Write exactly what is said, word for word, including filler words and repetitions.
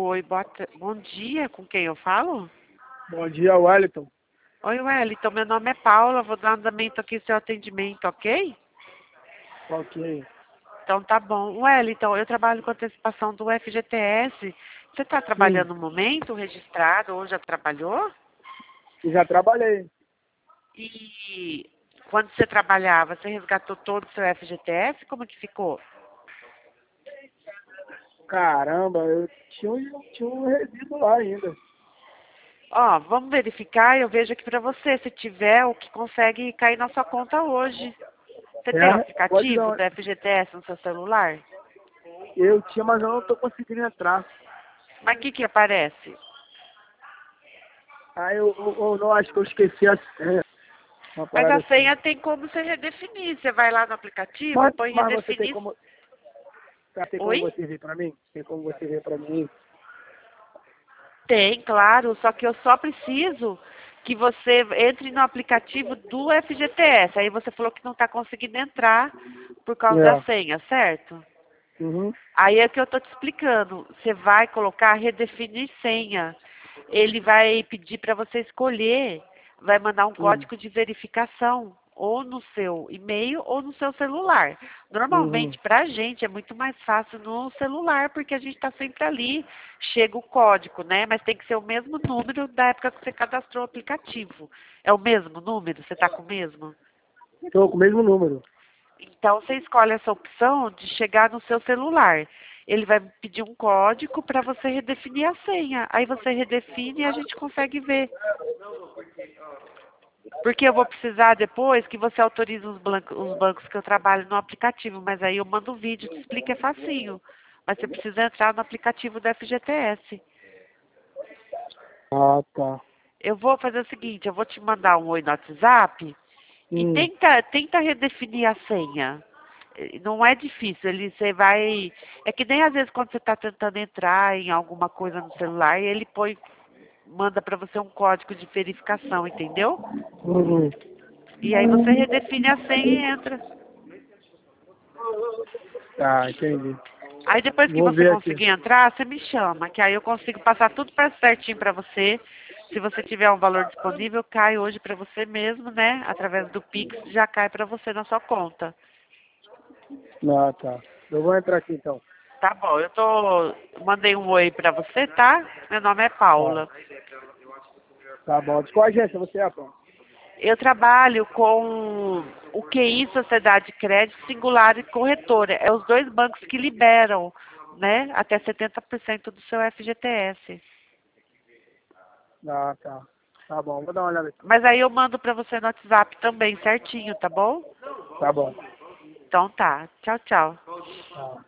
Oi, boa ta- bom dia, com quem eu falo? Bom dia, Wellington. Oi, Wellington, meu nome é Paula, vou dar andamento aqui no seu atendimento, ok? Ok. Então tá bom. Wellington, eu trabalho com antecipação do F G T S. Você está Sim, trabalhando no momento, registrado, ou já trabalhou? eu já trabalhei. E quando você trabalhava, você resgatou todo o seu F G T S? Como que ficou? Caramba, eu tinha um, tinha um resíduo lá ainda. Ó, vamos verificar, eu vejo aqui pra você, se tiver, o que consegue cair na sua conta hoje. Você tem o É, pode aplicativo dar. do F G T S no seu celular? Eu tinha, mas eu não tô conseguindo entrar. Mas o que que aparece? Aí eu, eu, eu não acho que eu esqueci a senha. Uma Mas parada a assim. senha tem como você redefinir. Você vai lá no aplicativo, Mas, põe mas você tem redefinir. como. Tá, tem como Oi? você ver pra mim? Tem como você ver pra mim? Tem, claro, só que eu só preciso que você entre no aplicativo do F G T S. Aí você falou que não está conseguindo entrar por causa da É. senha, certo? Uhum. Aí é que eu estou te explicando. Você vai colocar redefinir senha. Ele vai pedir para você escolher, vai mandar um Uhum. código de verificação, ou no seu e-mail ou no seu celular. Uhum. Normalmente, para a gente, é muito mais fácil no celular, porque a gente está sempre ali, chega o código, né? Mas tem que ser o mesmo número da época que você cadastrou o aplicativo. É o mesmo número? Você está com o mesmo? Tô com o mesmo número. Então, você escolhe essa opção de chegar no seu celular. Ele vai pedir um código para você redefinir a senha. Aí você redefine e a gente consegue ver. Porque eu vou precisar depois que você autorize os, blanco- os bancos que eu trabalho no aplicativo. Mas aí eu mando o vídeo, te explico, é facinho. Mas você precisa entrar no aplicativo do F G T S. Ah, tá. Eu vou fazer o seguinte, eu vou te mandar um oi no WhatsApp e Hum. tenta, tenta redefinir a senha. Eh, Não é difícil, ele você vai. É que nem às vezes quando você está tentando entrar em alguma coisa no celular, ele põe, manda para você um código de verificação, entendeu? Uhum. E aí você redefine a senha e entra. Tá, entendi. Aí depois que Vou você ver aqui. conseguir entrar, você me chama, que aí eu consigo passar tudo para certinho para você. Se você tiver um valor disponível, cai hoje para você mesmo, né? Através do Pix, já cai para você na sua conta. Ah, tá. Eu vou entrar aqui então. Tá bom, eu tô. Mandei um oi pra você, tá? Meu nome é Tá. Paula. Tá bom. De qual agência você é, pô? Eu trabalho com o Q I, Sociedade de Crédito, Singular e Corretora. É os dois bancos que liberam, né? Até setenta por cento do seu F G T S. Ah, tá. Tá bom, vou dar uma olhada aqui. Mas aí eu mando pra você no WhatsApp também, certinho, tá bom? Tá bom. Então tá. Tchau, tchau. Tá.